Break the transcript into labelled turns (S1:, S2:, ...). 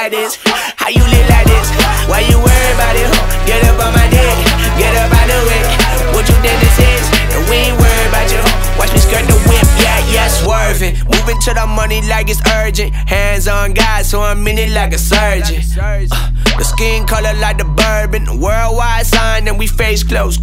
S1: like this? How you live like this? Why you worry about it? Get up on my dick, get up out the way. What you think this is? And we ain't worried about you. Watch me skirt the whip, yeah, swerving. Moving to the money like it's urgent. Hands on God, so I'm in it like a surgeon. The skin color like the bourbon. Worldwide sign, and we face close.